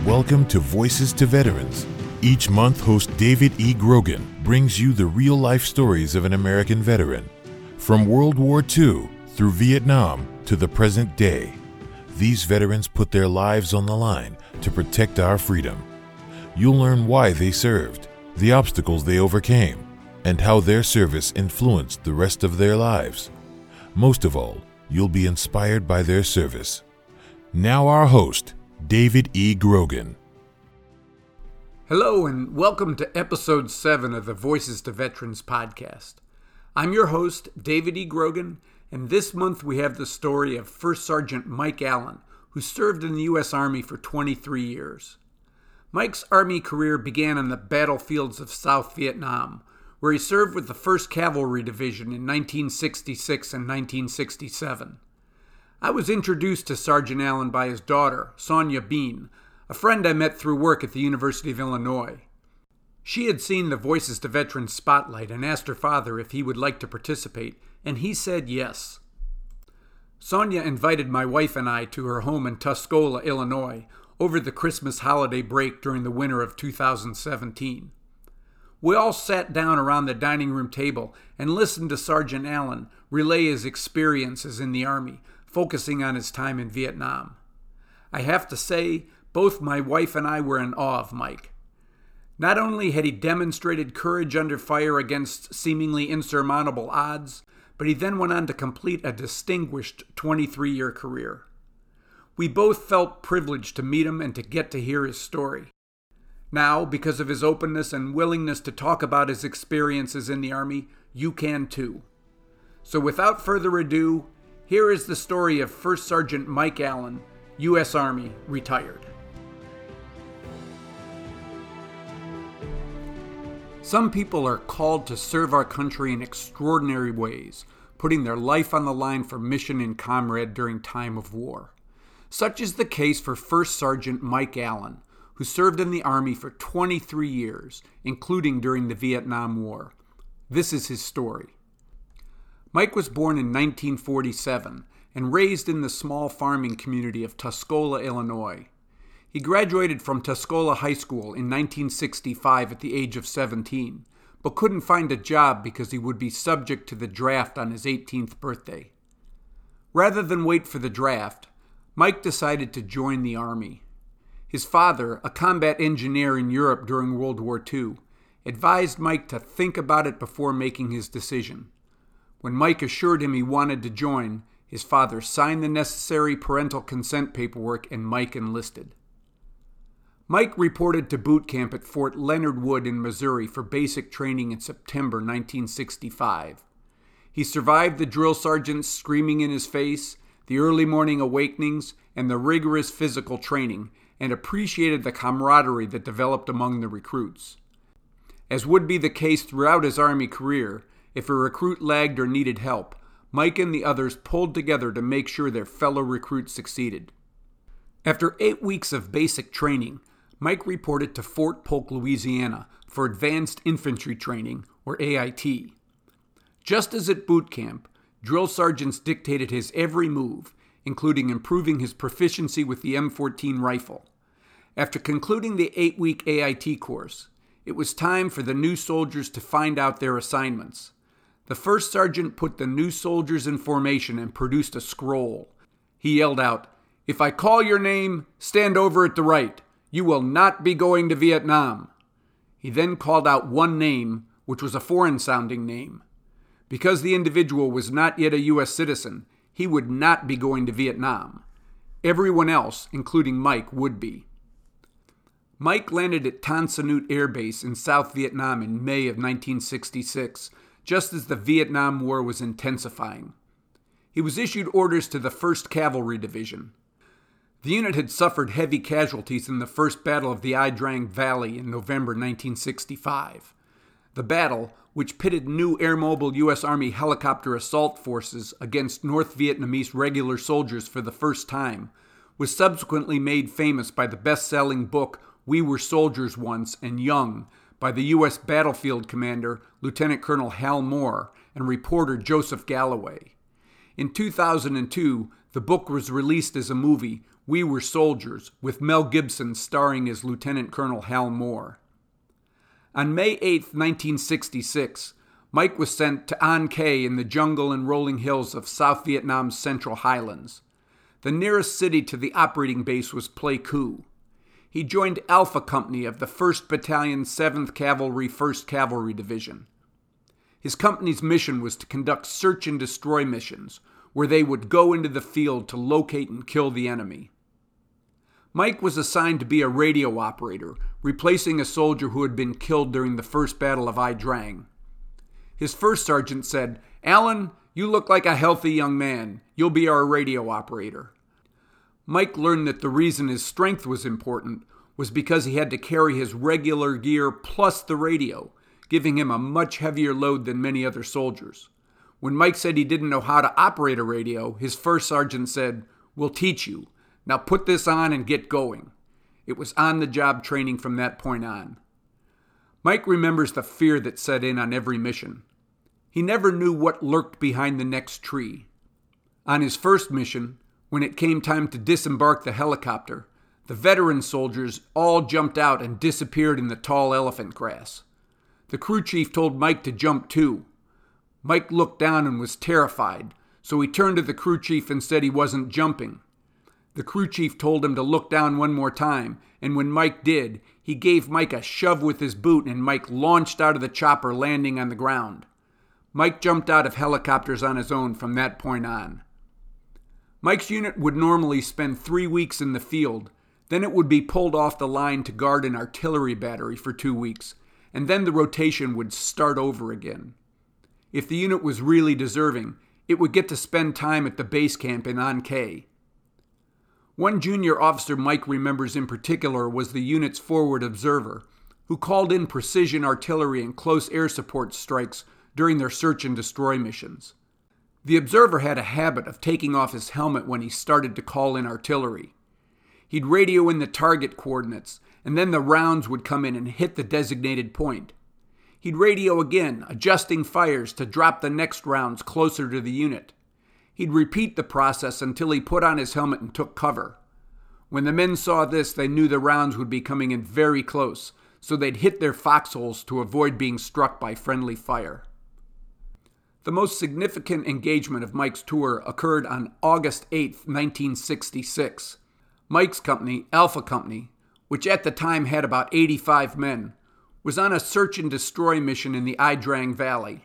Welcome to Voices to Veterans. Each month, host David E. Grogan brings you the real-life stories of an American veteran. From World War II through Vietnam to the present day, these veterans put their lives on the line to protect our freedom. You'll learn why they served, the obstacles they overcame, and how their service influenced the rest of their lives. Most of all, you'll be inspired by their service. Now our host, David E. Grogan. Hello and welcome to episode 7 of the Voices to Veterans podcast. I'm your host, David E. Grogan, and this month we have the story of First Sergeant Mike Allen, who served in the U.S. Army for 23 years. Mike's Army career began on the battlefields of South Vietnam, where he served with the 1st Cavalry Division in 1966 and 1967. I was introduced to Sergeant Allen by his daughter, Sonia Bean, a friend I met through work at the University of Illinois. She had seen the Voices to Veterans spotlight and asked her father if he would like to participate, and he said yes. Sonia invited my wife and I to her home in Tuscola, Illinois, over the Christmas holiday break during the winter of 2017. We all sat down around the dining room table and listened to Sergeant Allen relay his experiences in the Army, focusing on his time in Vietnam. I have to say, both my wife and I were in awe of Mike. Not only had he demonstrated courage under fire against seemingly insurmountable odds, but he then went on to complete a distinguished 23-year career. We both felt privileged to meet him and to get to hear his story. Now, because of his openness and willingness to talk about his experiences in the Army, you can too. So without further ado, here is the story of First Sergeant Mike Allen, U.S. Army, retired. Some people are called to serve our country in extraordinary ways, putting their life on the line for mission and comrade during time of war. Such is the case for First Sergeant Mike Allen, who served in the Army for 23 years, including during the Vietnam War. This is his story. Mike was born in 1947 and raised in the small farming community of Tuscola, Illinois. He graduated from Tuscola High School in 1965 at the age of 17, but couldn't find a job because he would be subject to the draft on his 18th birthday. Rather than wait for the draft, Mike decided to join the Army. His father, a combat engineer in Europe during World War II, advised Mike to think about it before making his decision. When Mike assured him he wanted to join, his father signed the necessary parental consent paperwork and Mike enlisted. Mike reported to boot camp at Fort Leonard Wood in Missouri for basic training in September 1965. He survived the drill sergeants screaming in his face, the early morning awakenings, and the rigorous physical training, and appreciated the camaraderie that developed among the recruits. As would be the case throughout his Army career, if a recruit lagged or needed help, Mike and the others pulled together to make sure their fellow recruits succeeded. After 8 weeks of basic training, Mike reported to Fort Polk, Louisiana for Advanced Infantry Training, or AIT. Just as at boot camp, drill sergeants dictated his every move, including improving his proficiency with the M14 rifle. After concluding the 8-week AIT course, it was time for the new soldiers to find out their assignments. The first sergeant put the new soldiers in formation and produced a scroll. He yelled out, "If I call your name, stand over at the right. You will not be going to Vietnam." He then called out one name, which was a foreign-sounding name. Because the individual was not yet a U.S. citizen, he would not be going to Vietnam. Everyone else, including Mike, would be. Mike landed at Tan Son Nhut Air Base in South Vietnam in May of 1966, just as the Vietnam War was intensifying. He was issued orders to the 1st Cavalry Division. The unit had suffered heavy casualties in the First Battle of the Ai Drang Valley in November 1965. The battle, which pitted new air-mobile U.S. Army helicopter assault forces against North Vietnamese regular soldiers for the first time, was subsequently made famous by the best-selling book We Were Soldiers Once and Young by the U.S. battlefield commander Lieutenant Colonel Hal Moore and reporter Joseph Galloway. In 2002, the book was released as a movie, We Were Soldiers, with Mel Gibson starring as Lieutenant Colonel Hal Moore. On May 8, 1966, Mike was sent to An Khe in the jungle and rolling hills of South Vietnam's Central Highlands. The nearest city to the operating base was Pleiku. He joined Alpha Company of the 1st Battalion, 7th Cavalry, 1st Cavalry Division. His company's mission was to conduct search and destroy missions, where they would go into the field to locate and kill the enemy. Mike was assigned to be a radio operator, replacing a soldier who had been killed during the First Battle of Ai Drang. His first sergeant said, "Alan, you look like a healthy young man. You'll be our radio operator." Mike learned that the reason his strength was important was because he had to carry his regular gear plus the radio, giving him a much heavier load than many other soldiers. When Mike said he didn't know how to operate a radio, his first sergeant said, "We'll teach you. Now put this on and get going." It was on-the-job training from that point on. Mike remembers the fear that set in on every mission. He never knew what lurked behind the next tree. On his first mission, when it came time to disembark the helicopter, the veteran soldiers all jumped out and disappeared in the tall elephant grass. The crew chief told Mike to jump too. Mike looked down and was terrified, so he turned to the crew chief and said he wasn't jumping. The crew chief told him to look down one more time, and when Mike did, he gave Mike a shove with his boot and Mike launched out of the chopper, landing on the ground. Mike jumped out of helicopters on his own from that point on. Mike's unit would normally spend 3 weeks in the field, then it would be pulled off the line to guard an artillery battery for 2 weeks, and then the rotation would start over again. If the unit was really deserving, it would get to spend time at the base camp in An Khe. One junior officer Mike remembers in particular was the unit's forward observer, who called in precision artillery and close air support strikes during their search and destroy missions. The observer had a habit of taking off his helmet when he started to call in artillery. He'd radio in the target coordinates, and then the rounds would come in and hit the designated point. He'd radio again, adjusting fires to drop the next rounds closer to the unit. He'd repeat the process until he put on his helmet and took cover. When the men saw this, they knew the rounds would be coming in very close, so they'd hit their foxholes to avoid being struck by friendly fire. The most significant engagement of Mike's tour occurred on August 8, 1966. Mike's company, Alpha Company, which at the time had about 85 men, was on a search and destroy mission in the Ai Drang Valley.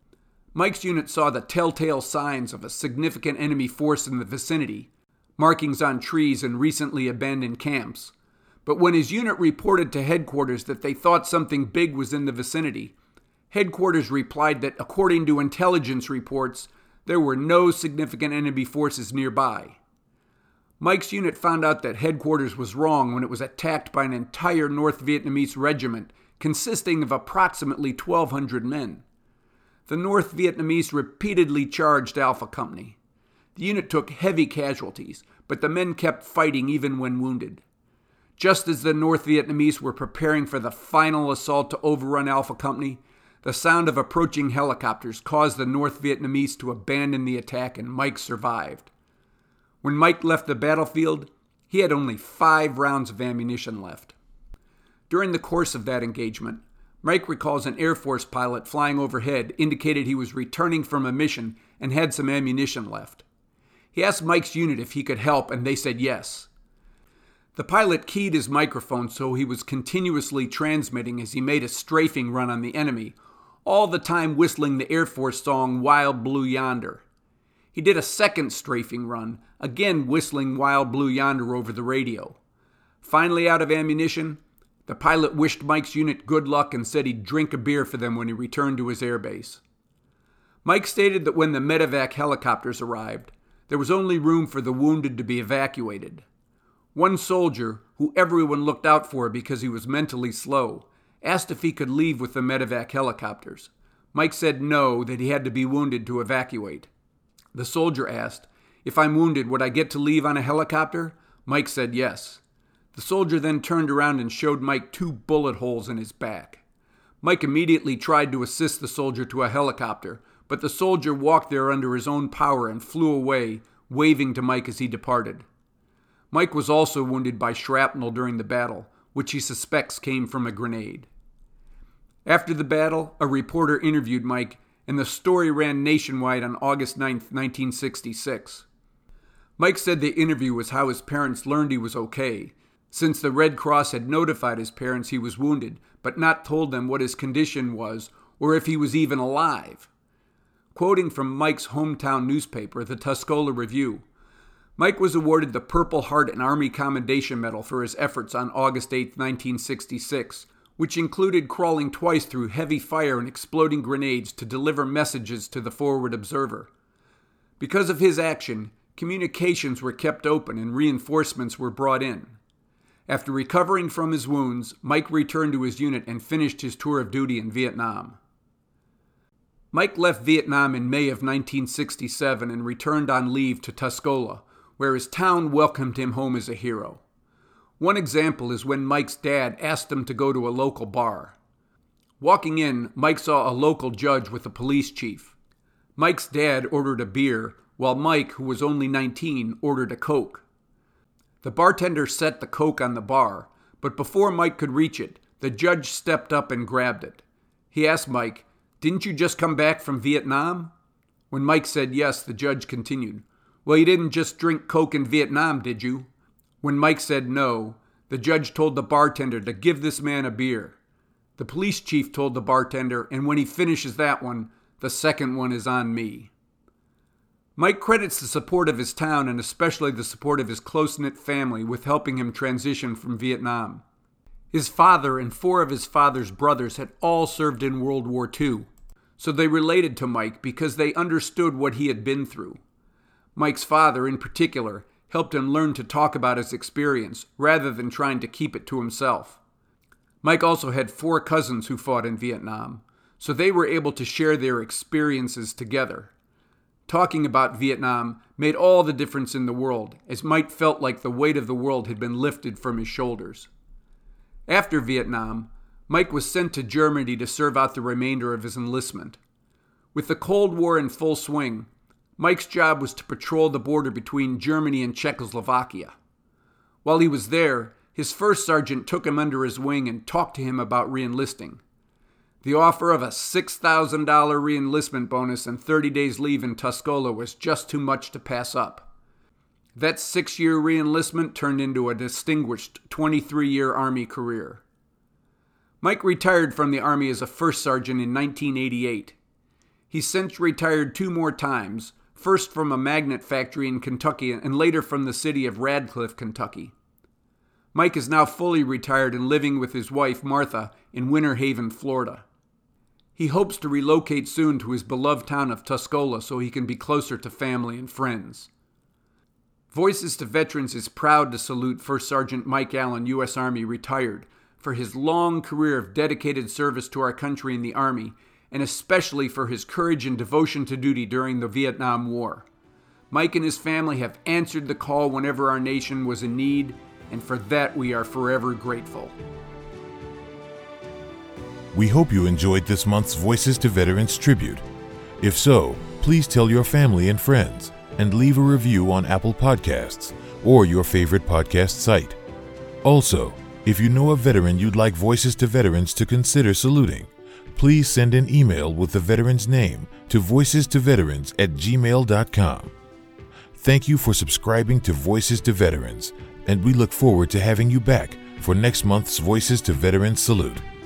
Mike's unit saw the telltale signs of a significant enemy force in the vicinity, markings on trees and recently abandoned camps. But when his unit reported to headquarters that they thought something big was in the vicinity, headquarters replied that according to intelligence reports, there were no significant enemy forces nearby. Mike's unit found out that headquarters was wrong when it was attacked by an entire North Vietnamese regiment consisting of approximately 1,200 men. The North Vietnamese repeatedly charged Alpha Company. The unit took heavy casualties, but the men kept fighting even when wounded. Just as the North Vietnamese were preparing for the final assault to overrun Alpha Company, the sound of approaching helicopters caused the North Vietnamese to abandon the attack, and Mike survived. When Mike left the battlefield, he had only 5 rounds of ammunition left. During the course of that engagement, Mike recalls an Air Force pilot flying overhead indicated he was returning from a mission and had some ammunition left. He asked Mike's unit if he could help, and they said yes. The pilot keyed his microphone so he was continuously transmitting as he made a strafing run on the enemy, all the time whistling the Air Force song Wild Blue Yonder. He did a second strafing run, again whistling Wild Blue Yonder over the radio. Finally out of ammunition, the pilot wished Mike's unit good luck and said he'd drink a beer for them when he returned to his airbase. Mike stated that when the medevac helicopters arrived, there was only room for the wounded to be evacuated. One soldier, who everyone looked out for because he was mentally slow, asked if he could leave with the medevac helicopters. Mike said no, that he had to be wounded to evacuate. The soldier asked, "If I'm wounded, would I get to leave on a helicopter?" Mike said yes. The soldier then turned around and showed Mike 2 bullet holes in his back. Mike immediately tried to assist the soldier to a helicopter, but the soldier walked there under his own power and flew away, waving to Mike as he departed. Mike was also wounded by shrapnel during the battle, which he suspects came from a grenade. After the battle, a reporter interviewed Mike, and the story ran nationwide on August 9, 1966. Mike said the interview was how his parents learned he was okay, since the Red Cross had notified his parents he was wounded, but not told them what his condition was or if he was even alive. Quoting from Mike's hometown newspaper, the Tuscola Review, Mike was awarded the Purple Heart and Army Commendation Medal for his efforts on August 8, 1966, which included crawling twice through heavy fire and exploding grenades to deliver messages to the forward observer. Because of his action, communications were kept open and reinforcements were brought in. After recovering from his wounds, Mike returned to his unit and finished his tour of duty in Vietnam. Mike left Vietnam in May of 1967 and returned on leave to Tuscola, where his town welcomed him home as a hero. One example is when Mike's dad asked him to go to a local bar. Walking in, Mike saw a local judge with a police chief. Mike's dad ordered a beer, while Mike, who was only 19, ordered a Coke. The bartender set the Coke on the bar, but before Mike could reach it, the judge stepped up and grabbed it. He asked Mike, "Didn't you just come back from Vietnam?" When Mike said yes, the judge continued, "Well, you didn't just drink Coke in Vietnam, did you?" When Mike said no, the judge told the bartender to give this man a beer. The police chief told the bartender, "And when he finishes that one, the second one is on me." Mike credits the support of his town and especially the support of his close-knit family with helping him transition from Vietnam. His father and 4 of his father's brothers had all served in World War II, so they related to Mike because they understood what he had been through. Mike's father, in particular, helped him learn to talk about his experience rather than trying to keep it to himself. Mike also had 4 cousins who fought in Vietnam, so they were able to share their experiences together. Talking about Vietnam made all the difference in the world, as Mike felt like the weight of the world had been lifted from his shoulders. After Vietnam, Mike was sent to Germany to serve out the remainder of his enlistment. With the Cold War in full swing, Mike's job was to patrol the border between Germany and Czechoslovakia. While he was there, his first sergeant took him under his wing and talked to him about reenlisting. The offer of a $6,000 reenlistment bonus and 30 days leave in Tuscola was just too much to pass up. That 6-year reenlistment turned into a distinguished 23-year Army career. Mike retired from the Army as a first sergeant in 1988. He's since retired 2 more times, first from a magnet factory in Kentucky and later from the city of Radcliffe, Kentucky. Mike is now fully retired and living with his wife, Martha, in Winter Haven, Florida. He hopes to relocate soon to his beloved town of Tuscola so he can be closer to family and friends. Voices to Veterans is proud to salute First Sergeant Mike Allen, U.S. Army, retired, for his long career of dedicated service to our country in the Army, and especially for his courage and devotion to duty during the Vietnam War. Mike and his family have answered the call whenever our nation was in need, and for that we are forever grateful. We hope you enjoyed this month's Voices to Veterans tribute. If so, please tell your family and friends and leave a review on Apple Podcasts or your favorite podcast site. Also, if you know a veteran you'd like Voices to Veterans to consider saluting, please send an email with the veteran's name to voicestoveterans@gmail.com. Thank you for subscribing to Voices to Veterans, and we look forward to having you back for next month's Voices to Veterans Salute.